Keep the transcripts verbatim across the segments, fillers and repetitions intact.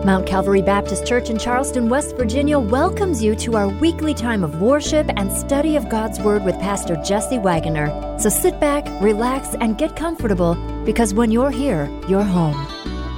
Mount Calvary Baptist Church in Charleston, West Virginia welcomes you to our weekly time of worship and study of God's Word with Pastor Jesse Wagoner. So sit back, relax, and get comfortable, because when you're here, you're home.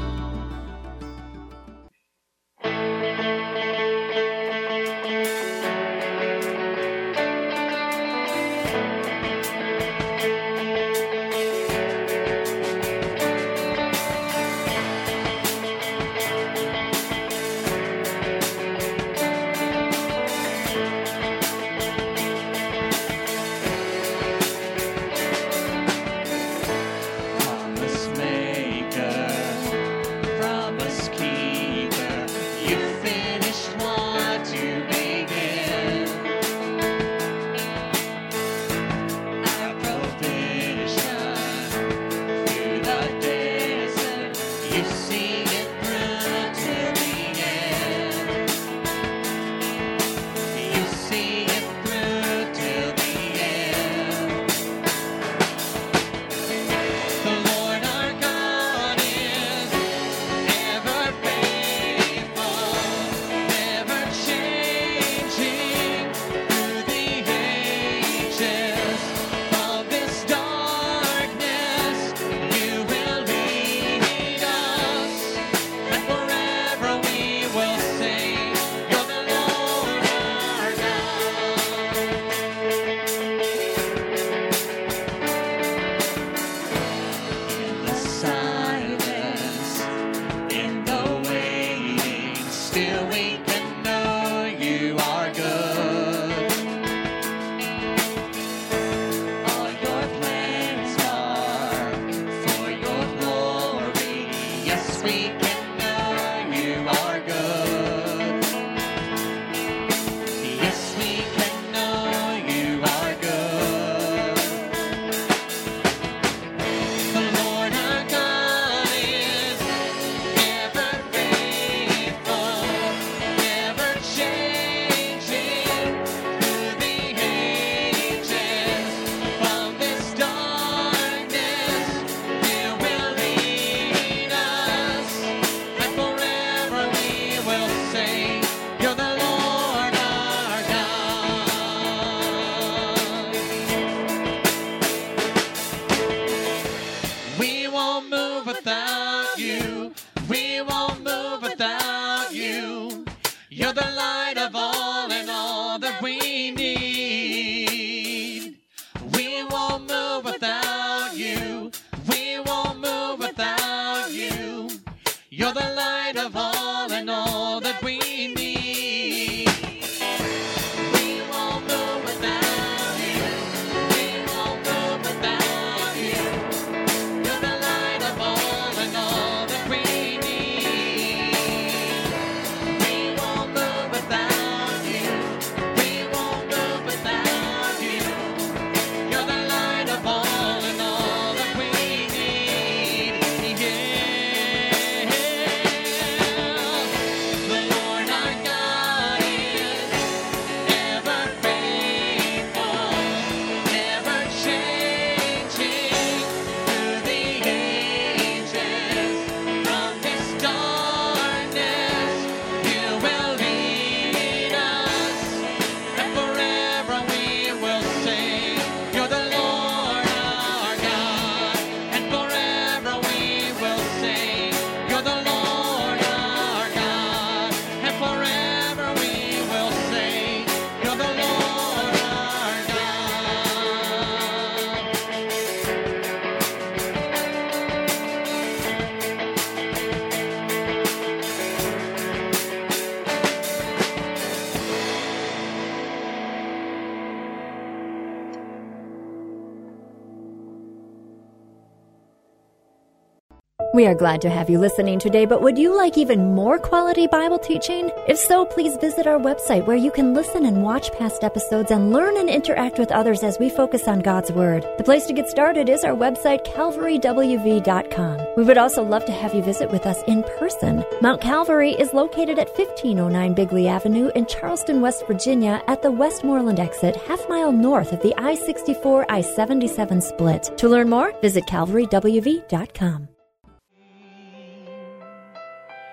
We are glad to have you listening today, but would you like even more quality Bible teaching? If so, please visit our website where you can listen and watch past episodes and learn and interact with others as we focus on God's Word. The place to get started is our website, calvary w v dot com. We would also love to have you visit with us in person. Mount Calvary is located at fifteen oh nine Bigley Avenue in Charleston, West Virginia at the Westmoreland exit, half mile north of the I sixty-four I seventy-seven split. To learn more, visit calvary w v dot com.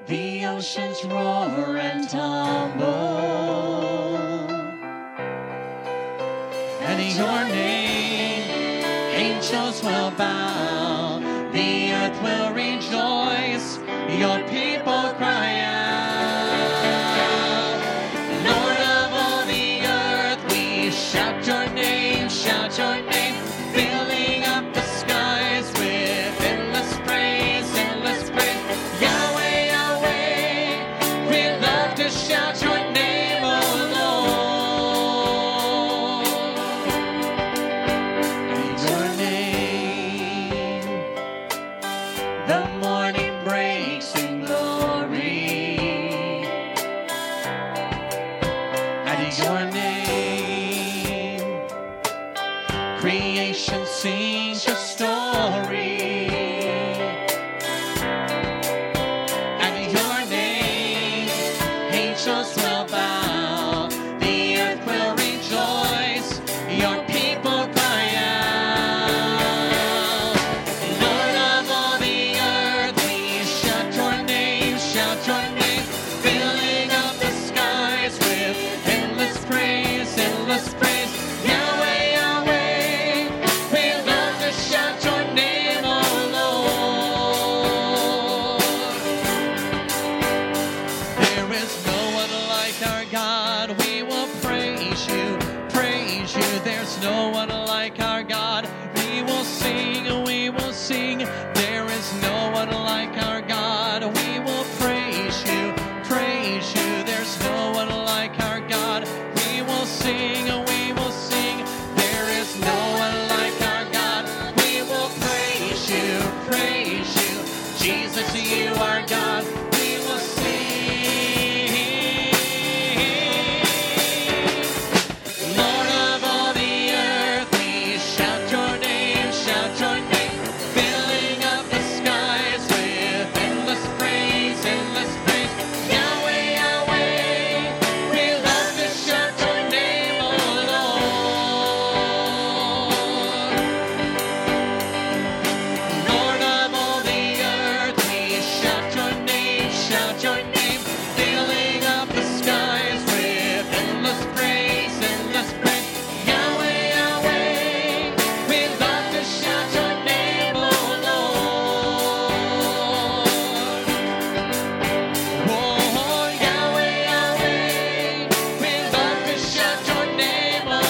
the oceans roar and tumble. At your name, angels will bow, the earth will rejoice, your people cry out. Lord of all the earth, we shout your name, shout your name, filling up the skies with endless praise, endless praise. Yahweh, Yahweh, we love to shout your name, oh Lord. Your name, the morning breaks in glory. At your name, creation sings your story. At your name, angels will bow, the earth will rejoice, your people cry out. Lord of all the earth, we shout your name, shout your name, filling up the skies with endless praise, endless praise. Yahweh, Yahweh, we love to shout your name, oh Lord. There is no one like our God, we will praise you, praise you. There's no one like our God, we will sing, we will sing. There is no one like our God, we will praise you, praise you. There's no one like our God, we will sing, we will sing. There is no one like our God, we will praise you, praise you. Jesus, you are God, we will sing. Lord of all the earth, we shout your name, shout your name, filling up the skies with endless praise, endless praise. Yahweh, Yahweh, we love to shout your name, oh Lord. Lord of all the earth, we shout your name, shout your name, filling up the skies with endless praise, endless praise. Yahweh, Yahweh, we love to shout your name, oh Lord. Oh, Yahweh, Yahweh, we love to shout your name, oh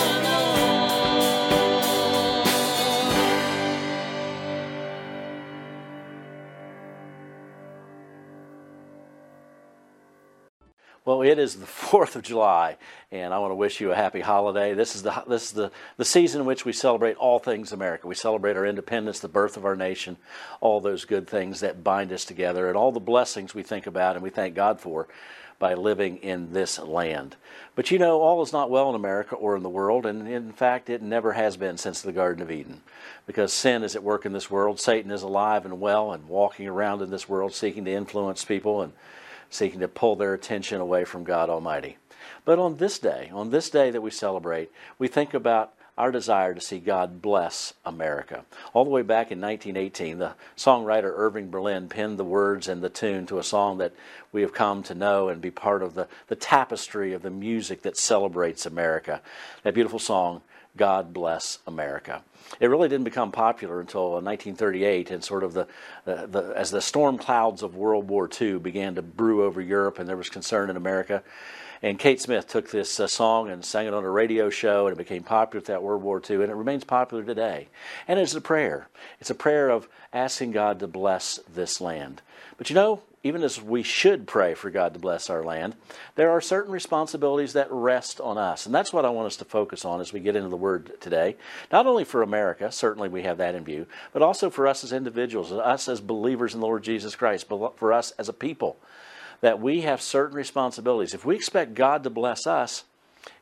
Well, it is the fourth of July, and I want to wish you a happy holiday. This is the this is the, the season in which we celebrate all things America. We celebrate our independence, the birth of our nation, all those good things that bind us together, and all the blessings we think about and we thank God for by living in this land. But you know, all is not well in America or in the world, and in fact, it never has been since the Garden of Eden, because sin is at work in this world. Satan is alive and well and walking around in this world seeking to influence people and seeking to pull their attention away from God Almighty. But on this day, on this day that we celebrate, we think about our desire to see God bless America. All the way back in nineteen eighteen, the songwriter Irving Berlin penned the words and the tune to a song that we have come to know and be part of the, the tapestry of the music that celebrates America. That beautiful song, God Bless America. It really didn't become popular until nineteen thirty-eight, and sort of the, the, the as the storm clouds of World War Two began to brew over Europe, and there was concern in America. And Kate Smith took this uh, song and sang it on a radio show, and it became popular throughout World War Two, and it remains popular today. And it's a prayer. It's a prayer of asking God to bless this land. But you know, even as we should pray for God to bless our land, there are certain responsibilities that rest on us. And that's what I want us to focus on as we get into the Word today. Not only for America, certainly we have that in view, but also for us as individuals, us as believers in the Lord Jesus Christ, but for us as a people, that we have certain responsibilities. If we expect God to bless us,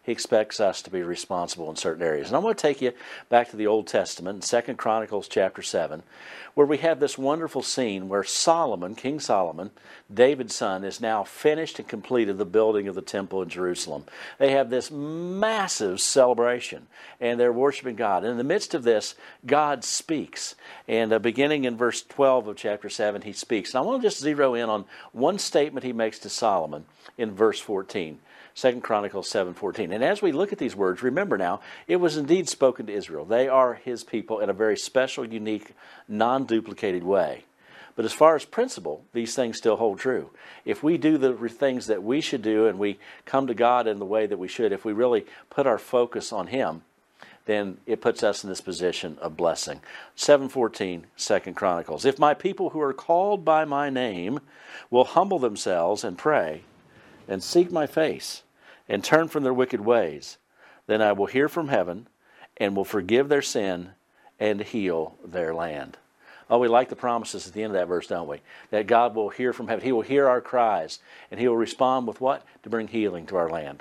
He expects us to be responsible in certain areas. And I want to take you back to the Old Testament, in Second Chronicles chapter seven, where we have this wonderful scene where Solomon, King Solomon, David's son, is now finished and completed the building of the temple in Jerusalem. They have this massive celebration, and they're worshiping God. And in the midst of this, God speaks. And uh, beginning in verse twelve of chapter seven, he speaks. And I want to just zero in on one statement he makes to Solomon in verse fourteen. Second Chronicles seven fourteen. And as we look at these words, remember now, it was indeed spoken to Israel. They are his people in a very special, unique, non-duplicated way. But as far as principle, these things still hold true. If we do the things that we should do and we come to God in the way that we should, if we really put our focus on him, then it puts us in this position of blessing. seven fourteen, Second Chronicles. If my people who are called by my name will humble themselves and pray and seek my face and turn from their wicked ways, then I will hear from heaven and will forgive their sin and heal their land. Oh, we like the promises at the end of that verse, don't we? That God will hear from heaven. He will hear our cries, and he will respond with what? To bring healing to our land.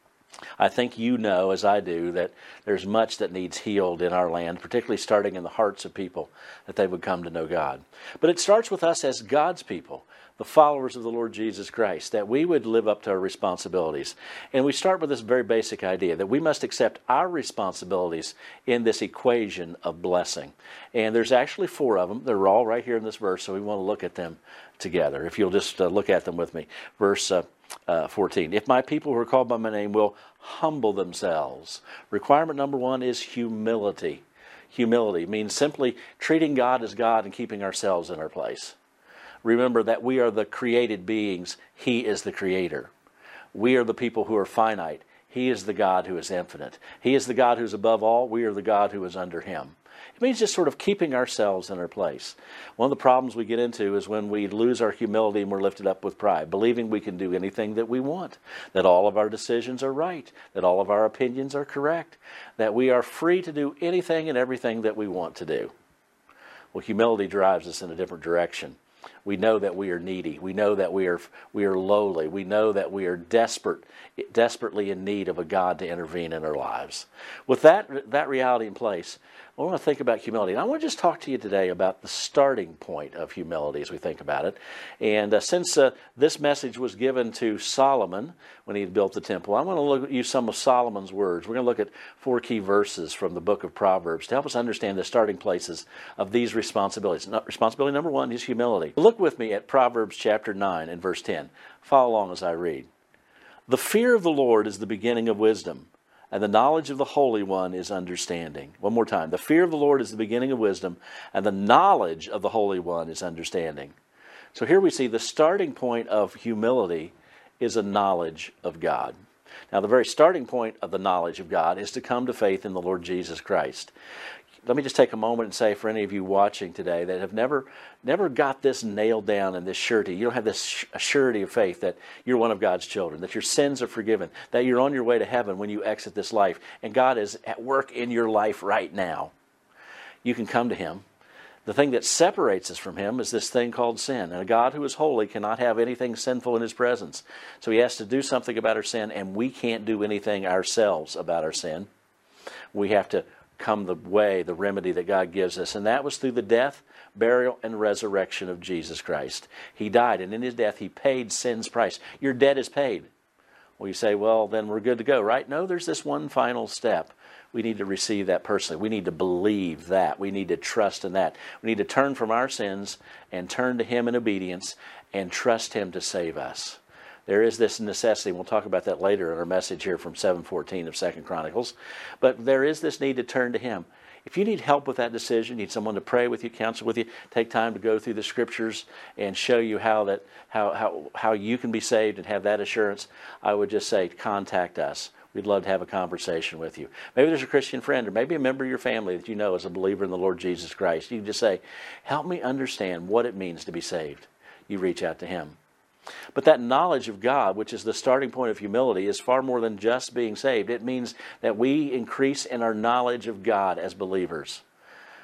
I think you know, as I do, that there's much that needs healed in our land, particularly starting in the hearts of people, that they would come to know God. But it starts with us as God's people, the followers of the Lord Jesus Christ, that we would live up to our responsibilities. And we start with this very basic idea that we must accept our responsibilities in this equation of blessing. And there's actually four of them. They're all right here in this verse, so we want to look at them together. If you'll just uh, look at them with me. Verse uh, uh, fourteen. If my people who are called by my name will humble themselves. Requirement number one is humility. Humility means simply treating God as God and keeping ourselves in our place. Remember that we are the created beings. He is the creator. We are the people who are finite. He is the God who is infinite. He is the God who is above all. We are the God who is under him. It means just sort of keeping ourselves in our place. One of the problems we get into is when we lose our humility and we're lifted up with pride, believing we can do anything that we want, that all of our decisions are right, that all of our opinions are correct, that we are free to do anything and everything that we want to do. Well, humility drives us in a different direction. We know that we are needy. We know that we are we are lowly. We know that we are desperate, desperately in need of a God to intervene in our lives. With that that reality in place, I want to think about humility. And I want to just talk to you today about the starting point of humility as we think about it. And uh, since uh, this message was given to Solomon when he built the temple, I want to look at use some of Solomon's words. We're going to look at four key verses from the book of Proverbs to help us understand the starting places of these responsibilities. Responsibility number one is humility. Look with me at Proverbs chapter nine and verse ten. Follow along as I read. The fear of the Lord is the beginning of wisdom, and the knowledge of the Holy One is understanding. One more time. The fear of the Lord is the beginning of wisdom, and the knowledge of the Holy One is understanding. So here we see the starting point of humility is a knowledge of God. Now, the very starting point of the knowledge of God is to come to faith in the Lord Jesus Christ. Let me just take a moment and say for any of you watching today that have never never got this nailed down in this surety, you don't have this surety of faith that you're one of God's children, that your sins are forgiven, that you're on your way to heaven when you exit this life, and God is at work in your life right now. You can come to him. The thing that separates us from him is this thing called sin. And a God who is holy cannot have anything sinful in his presence. So he has to do something about our sin, and we can't do anything ourselves about our sin. We have to come the way, the remedy that God gives us. And that was through the death, burial, and resurrection of Jesus Christ. He died, and in his death, he paid sin's price. Your debt is paid. Well, you say, well, then we're good to go, right? No, there's this one final step. We need to receive that personally. We need to believe that. We need to trust in that. We need to turn from our sins and turn to him in obedience and trust him to save us. There is this necessity, and we'll talk about that later in our message here from seven fourteen of Second Chronicles, but there is this need to turn to him. If you need help with that decision, need someone to pray with you, counsel with you, take time to go through the Scriptures and show you how that how how how you can be saved and have that assurance, I would just say contact us. We'd love to have a conversation with you. Maybe there's a Christian friend or maybe a member of your family that you know is a believer in the Lord Jesus Christ. You can just say, help me understand what it means to be saved. You reach out to him. But that knowledge of God, which is the starting point of humility, is far more than just being saved. It means that we increase in our knowledge of God as believers.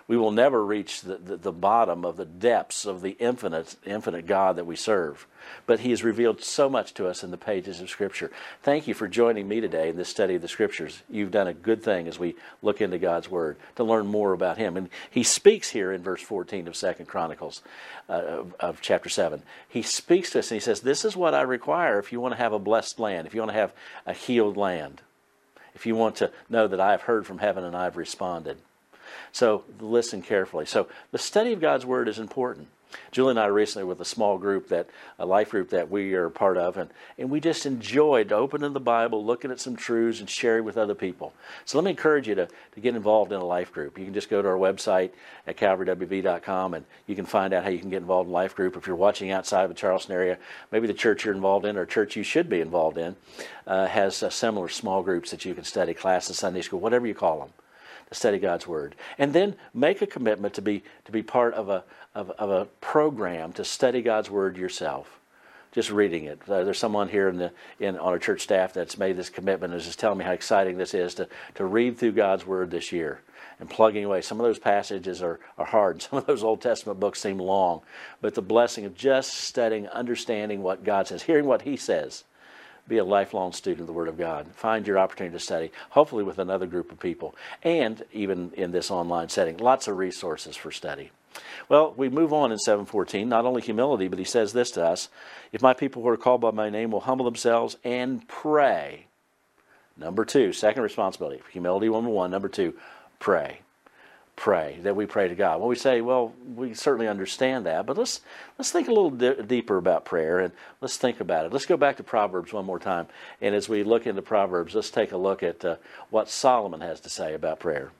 We will never reach the, the, the bottom of the depths of the infinite, infinite God that we serve. But He has revealed so much to us in the pages of Scripture. Thank you for joining me today in this study of the Scriptures. You've done a good thing as we look into God's Word to learn more about Him. And He speaks here in verse fourteen of Second Chronicles uh, of, of chapter seven. He speaks to us and He says, this is what I require if you want to have a blessed land, if you want to have a healed land, if you want to know that I have heard from heaven and I've responded. So listen carefully. So the study of God's Word is important. Julie and I recently with a small group, that a life group that we are part of, and, and we just enjoyed opening the Bible, looking at some truths, and sharing with other people. So let me encourage you to, to get involved in a life group. You can just go to our website at calvary w v dot com, and you can find out how you can get involved in a life group. If you're watching outside of the Charleston area, maybe the church you're involved in or a church you should be involved in uh, has uh, similar small groups that you can study, classes, Sunday school, whatever you call them, to study God's Word. And then make a commitment to be to be part of a of, of a program to study God's Word yourself. Just reading it. Uh, there's someone here in the in on our church staff that's made this commitment and is just telling me how exciting this is to, to read through God's Word this year and plugging away. Some of those passages are, are hard, and some of those Old Testament books seem long. But the blessing of just studying, understanding what God says, hearing what He says. Be a lifelong student of the Word of God. Find your opportunity to study, hopefully with another group of people, and even in this online setting. Lots of resources for study. Well, we move on in seven fourteen, not only humility, but He says this to us, if my people who are called by my name will humble themselves and pray. Number two, second responsibility. Humility, number one. Number two, pray. Pray, that we pray to God. Well, we say, well, we certainly understand that, but let's let's think a little di- deeper about prayer, and let's think about it. Let's go back to Proverbs one more time, and as we look into Proverbs, let's take a look at uh, what Solomon has to say about prayer.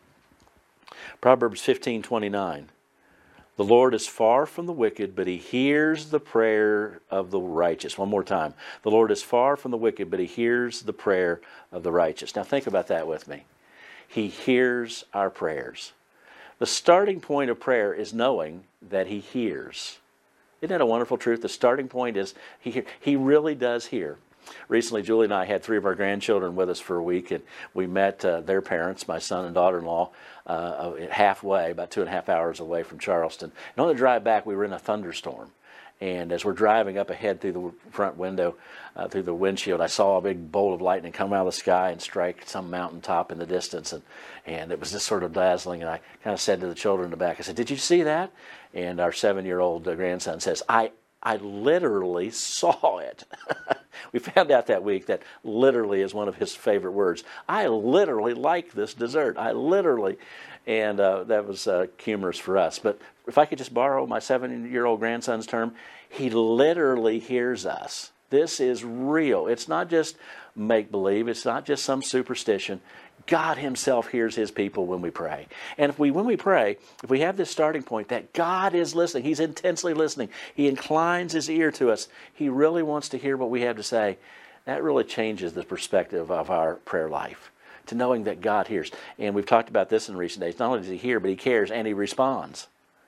Proverbs fifteen twenty-nine. The Lord is far from the wicked, but He hears the prayer of the righteous. One more time. The Lord is far from the wicked, but He hears the prayer of the righteous. Now think about that with me. He hears our prayers. The starting point of prayer is knowing that He hears. Isn't that a wonderful truth? The starting point is He hear. He really does hear. Recently, Julie and I had three of our grandchildren with us for a week, and we met uh, their parents, my son and daughter-in-law, uh, halfway, about two and a half hours away from Charleston. And on the drive back, we were in a thunderstorm. And as we're driving up ahead through the front window, uh, through the windshield, I saw a big bolt of lightning come out of the sky and strike some mountaintop in the distance. And, and it was just sort of dazzling. And I kind of said to the children in the back, I said, did you see that? And our seven-year-old uh, grandson says, I, I literally saw it. We found out that week that literally is one of his favorite words. I literally like this dessert. I literally. And uh, that was uh, humorous for us. But if I could just borrow my seven-year-old grandson's term, he literally hears us. This is real. It's not just make-believe. It's not just some superstition. God Himself hears His people when we pray. And if we, when we pray, if we have this starting point that God is listening, He's intensely listening, He inclines His ear to us, He really wants to hear what we have to say, that really changes the perspective of our prayer life, to knowing that God hears. And we've talked about this in recent days. Not only does He hear, but He cares and He responds.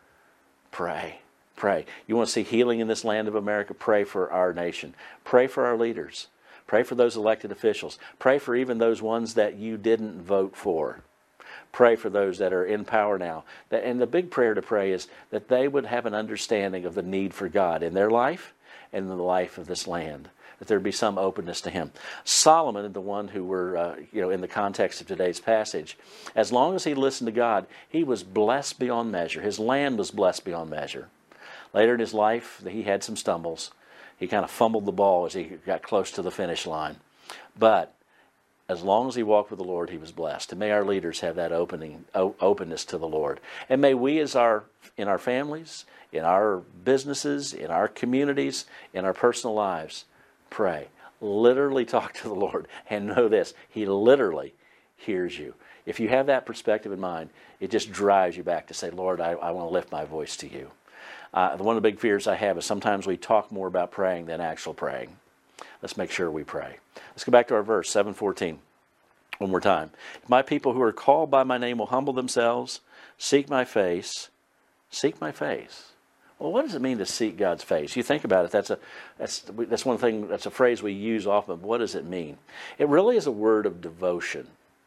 Pray. Pray. You want to see healing in this land of America? Pray for our nation. Pray for our leaders. Pray for those elected officials. Pray for even those ones that you didn't vote for. Pray for those that are in power now. And the big prayer to pray is that they would have an understanding of the need for God in their life and in the life of this land, that there be some openness to Him. Solomon, the one who we're, uh, you know, in the context of today's passage, as long as he listened to God, he was blessed beyond measure. His land was blessed beyond measure. Later in his life, he had some stumbles. He kind of fumbled the ball as he got close to the finish line. But as long as he walked with the Lord, he was blessed. And may our leaders have that opening, o- openness to the Lord. And may we, as our in our families, in our businesses, in our communities, in our personal lives, pray. Literally talk to the Lord. And know this, He literally hears you. If you have that perspective in mind, it just drives you back to say, Lord, I, I want to lift my voice to You. Uh, one of the big fears I have is sometimes we talk more about praying than actual praying. Let's make sure we pray. Let's go back to our verse, seven fourteen. One more time. If my people who are called by my name will humble themselves, seek my face, seek my face. Well, what does it mean to seek God's face? You think about it. That's a that's that's one thing. That's a phrase we use often. What does it mean? It really is a word of devotion.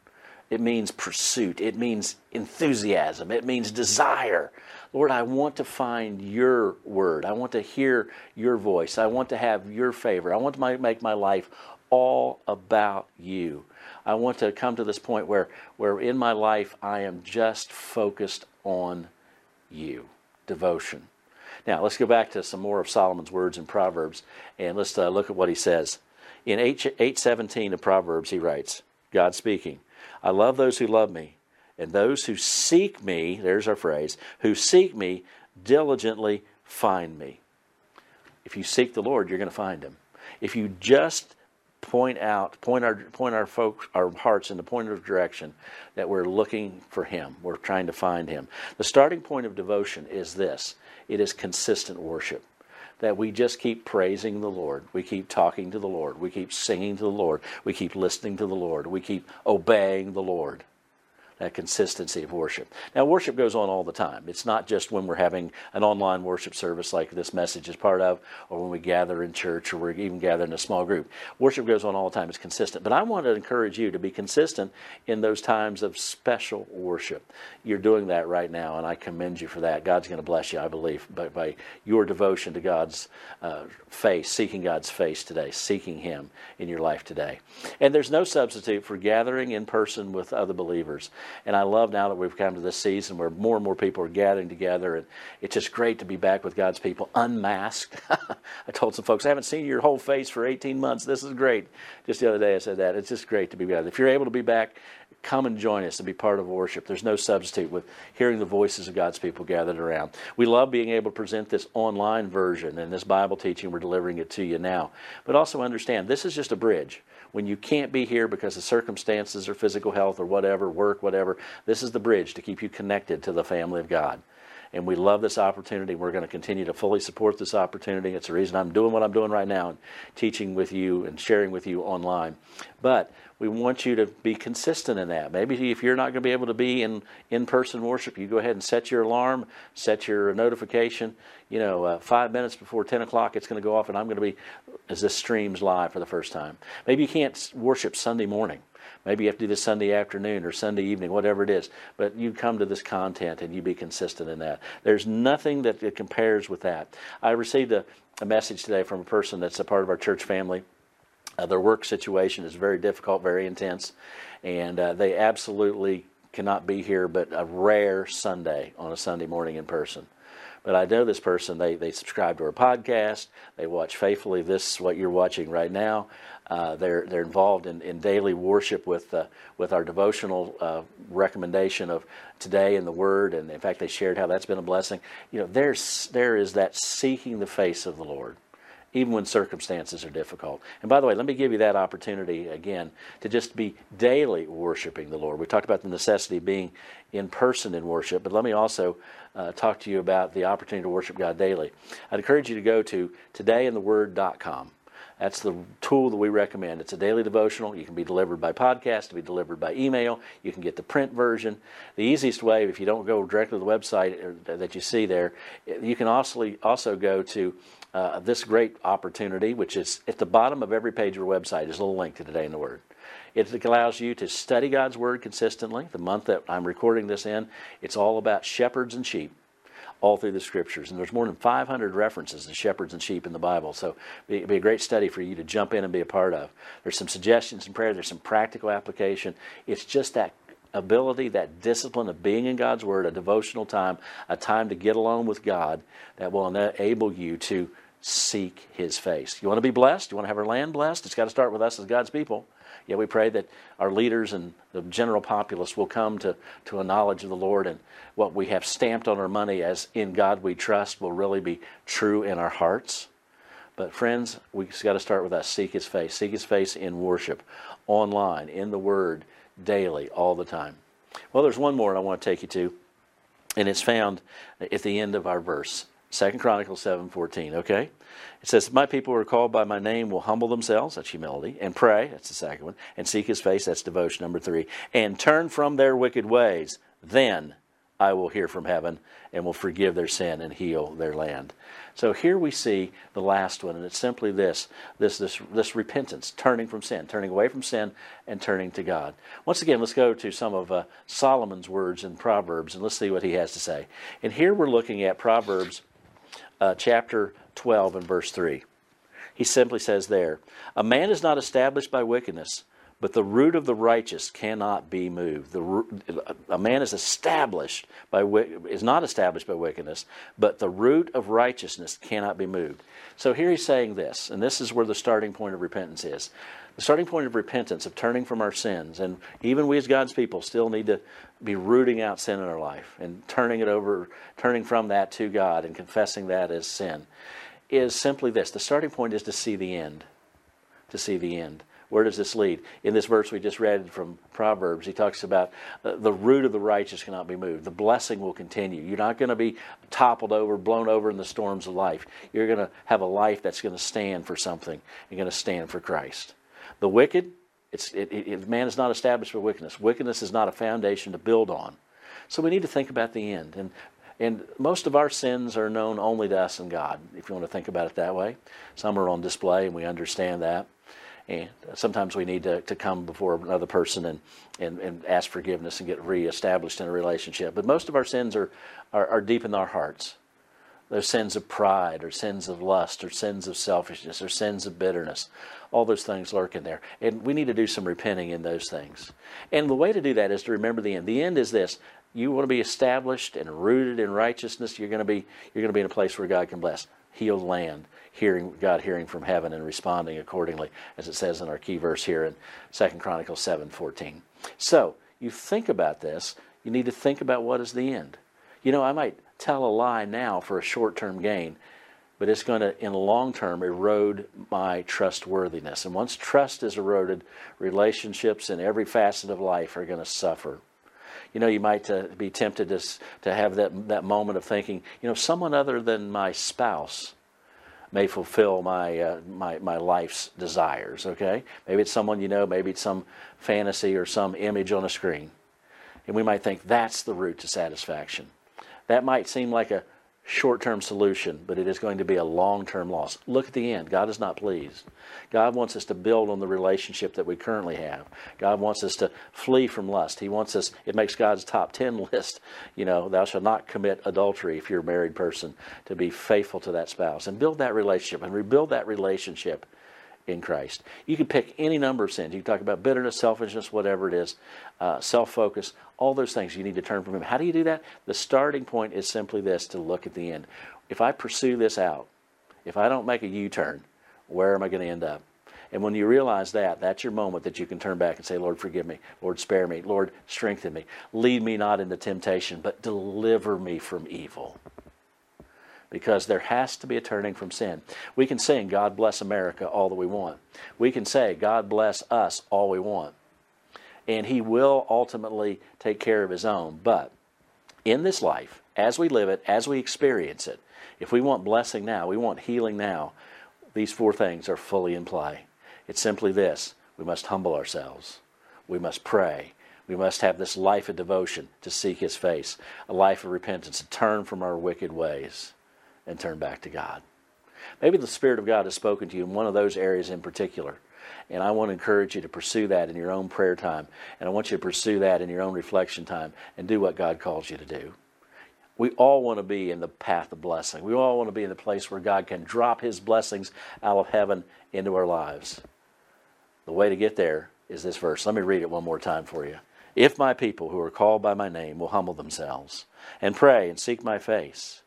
It means pursuit. It means enthusiasm. It means desire. Lord, I want to find your word. I want to hear your voice. I want to have your favor. I want to make my life all about you. I want to come to this point where, where in my life I am just focused on you. Devotion. Now, let's go back to some more of Solomon's words in Proverbs, and let's uh, look at what he says. In eight seventeen of Proverbs, he writes, God speaking, I love those who love me, and those who seek me, there's our phrase, who seek me diligently find me. If you seek the Lord, you're going to find him. If you just point out, point our point our folks, our hearts in the point of direction that we're looking for him, we're trying to find him. The starting point of devotion is this. It is consistent worship. That we just keep praising the Lord. We keep talking to the Lord. We keep singing to the Lord. We keep listening to the Lord. We keep obeying the Lord. That consistency of worship. Now, worship goes on all the time. It's not just when we're having an online worship service like this message is part of, or when we gather in church, or we're even gathered in a small group. Worship goes on all the time. It's consistent. But I want to encourage you to be consistent in those times of special worship. You're doing that right now, and I commend you for that. God's going to bless you, I believe, by, by your devotion to God's uh, face, seeking God's face today, seeking him in your life today. And there's no substitute for gathering in person with other believers. And I love now that we've come to this season where more and more people are gathering together, and it's just great to be back with God's people, unmasked. I told some folks, I haven't seen your whole face for eighteen months. This is great. Just the other day I said that. It's just great to be together. If you're able to be back, come and join us and be part of worship. There's no substitute with hearing the voices of God's people gathered around. We love being able to present this online version and this Bible teaching. We're delivering it to you now. But also understand, this is just a bridge. When you can't be here because of circumstances or physical health or whatever, work, whatever, this is the bridge to keep you connected to the family of God. And we love this opportunity. We're going to continue to fully support this opportunity. It's the reason I'm doing what I'm doing right now, and teaching with you and sharing with you online. But we want you to be consistent in that. Maybe if you're not going to be able to be in in-person worship, you go ahead and set your alarm, set your notification. You know, uh, five minutes before ten o'clock, it's going to go off, and I'm going to be, as this streams live for the first time. Maybe you can't worship Sunday morning. Maybe you have to do this Sunday afternoon or Sunday evening, whatever it is. But you come to this content and you be consistent in that. There's nothing that compares with that. I received a, a message today from a person that's a part of our church family. Uh, their work situation is very difficult, very intense, and uh, they absolutely cannot be here but a rare Sunday on a Sunday morning in person. But I know this person, they, they subscribe to our podcast, they watch faithfully this, what you're watching right now. Uh, they're they're involved in, in daily worship with uh, with our devotional uh, recommendation of today in the Word, and in fact they shared how that's been a blessing. You know, there's there is that seeking the face of the Lord, even when circumstances are difficult. And by the way, let me give you that opportunity again to just be daily worshiping the Lord. We talked about the necessity of being in person in worship, but let me also uh, talk to you about the opportunity to worship God daily. I'd encourage you to go to today in the word dot com. That's the tool that we recommend. It's a daily devotional. You can be delivered by podcast, to be delivered by email. You can get the print version. The easiest way, if you don't go directly to the website that you see there, you can also, also go to uh, this great opportunity, which is at the bottom of every page of our website. There's a little link to Today in the Word. It allows you to study God's Word consistently. The month that I'm recording this in, it's all about shepherds and sheep, all through the Scriptures. And there's more than five hundred references to shepherds and sheep in the Bible. So it'd be a great study for you to jump in and be a part of. There's some suggestions and prayer. There's some practical application. It's just that ability, that discipline of being in God's Word, a devotional time, a time to get alone with God that will enable you to seek His face. You want to be blessed? You want to have our land blessed? It's got to start with us as God's people. Yeah, we pray that our leaders and the general populace will come to, to a knowledge of the Lord, and what we have stamped on our money as in God we trust will really be true in our hearts. But friends, we've got to start with us. Seek His face. Seek His face in worship, online, in the Word, daily, all the time. Well, there's one more I want to take you to, and it's found at the end of our verse. Second Chronicles seven fourteen, okay? It says, my people who are called by my name will humble themselves, that's humility, and pray, that's the second one, and seek His face, that's devotion, number three, and turn from their wicked ways. Then I will hear from heaven and will forgive their sin and heal their land. So here we see the last one, and it's simply this, this, this, this repentance, turning from sin, turning away from sin and turning to God. Once again, let's go to some of uh, Solomon's words in Proverbs, and let's see what he has to say. And here we're looking at Proverbs uh, chapter twelve and verse three. He simply says there, a man is not established by wickedness, but the root of the righteous cannot be moved. The, a man is established by is not established by wickedness, but the root of righteousness cannot be moved. So here he's saying this, and this is where the starting point of repentance is. The starting point of repentance, of turning from our sins, and even we as God's people still need to be rooting out sin in our life and turning it over, turning from that to God and confessing that as sin, is simply this. The starting point is to see the end. To see the end. Where does this lead? In this verse we just read from Proverbs, he talks about uh, the root of the righteous cannot be moved. The blessing will continue. You're not going to be toppled over, blown over in the storms of life. You're going to have a life that's going to stand for something. You're going to stand for Christ. The wicked, it's, it, it, man is not established for wickedness. Wickedness is not a foundation to build on. So we need to think about the end. And And most of our sins are known only to us and God, if you want to think about it that way. Some are on display, and we understand that. And sometimes we need to, to come before another person and, and, and ask forgiveness and get reestablished in a relationship. But most of our sins are, are, are deep in our hearts. Those sins of pride, or sins of lust, or sins of selfishness, or sins of bitterness. All those things lurk in there. And we need to do some repenting in those things. And the way to do that is to remember the end. The end is this. You want to be established and rooted in righteousness. You're going to be you're going to be in a place where God can bless. Healed land, hearing God hearing from heaven and responding accordingly, as it says in our key verse here in Second Chronicles seven fourteen. So, you think about this, you need to think about what is the end. You know, I might tell a lie now for a short-term gain, but it's going to, in the long term, erode my trustworthiness. And once trust is eroded, relationships in every facet of life are going to suffer. You know, you might uh, be tempted to, to have that, that moment of thinking, you know, someone other than my spouse may fulfill my, uh, my, my life's desires, okay? Maybe it's someone you know, maybe it's some fantasy or some image on a screen. And we might think that's the route to satisfaction. That might seem like a short-term solution, but it is going to be a long-term loss. Look at the end. God is not pleased. God wants us to build on the relationship that we currently have. God wants us to flee from lust. He wants us, it makes God's top ten list, you know, thou shalt not commit adultery if you're a married person, to be faithful to that spouse and build that relationship and rebuild that relationship in Christ. You can pick any number of sins. You can talk about bitterness, selfishness, whatever it is, uh, self-focus, all those things you need to turn from Him. How do you do that? The starting point is simply this, to look at the end. If I pursue this out, if I don't make a U-turn, where am I going to end up? And when you realize that, that's your moment that you can turn back and say, Lord, forgive me. Lord, spare me. Lord, strengthen me. Lead me not into temptation, but deliver me from evil. Because there has to be a turning from sin. We can sing, God bless America, all that we want. We can say, God bless us, all we want. And He will ultimately take care of His own. But in this life, as we live it, as we experience it, if we want blessing now, we want healing now, these four things are fully in play. It's simply this: we must humble ourselves. We must pray. We must have this life of devotion to seek His face, a life of repentance, to turn from our wicked ways and turn back to God. Maybe the Spirit of God has spoken to you in one of those areas in particular. And I want to encourage you to pursue that in your own prayer time. And I want you to pursue that in your own reflection time and do what God calls you to do. We all want to be in the path of blessing. We all want to be in the place where God can drop His blessings out of heaven into our lives. The way to get there is this verse. Let me read it one more time for you. If my people who are called by my name will humble themselves and pray and seek my face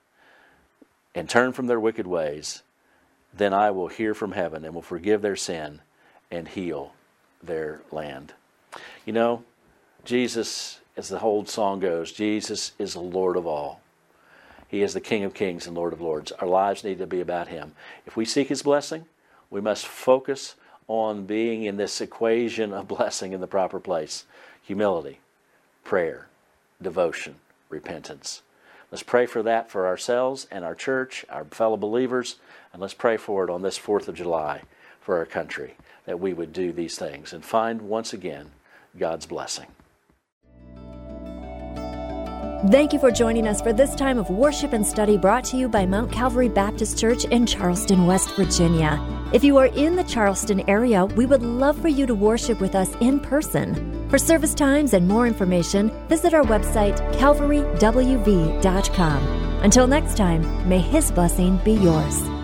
and turn from their wicked ways, then I will hear from heaven and will forgive their sin and heal their land. You know, Jesus, as the whole song goes, Jesus is the Lord of all. He is the King of kings and Lord of lords. Our lives need to be about Him. If we seek His blessing, we must focus on being in this equation of blessing in the proper place. Humility, prayer, devotion, repentance. Let's pray for that for ourselves and our church, our fellow believers, and let's pray for it on this fourth of July for our country, that we would do these things and find once again God's blessing. Thank you for joining us for this time of worship and study brought to you by Mount Calvary Baptist Church in Charleston, West Virginia. If you are in the Charleston area, we would love for you to worship with us in person. For service times and more information, visit our website, calvary w v dot com. Until next time, may His blessing be yours.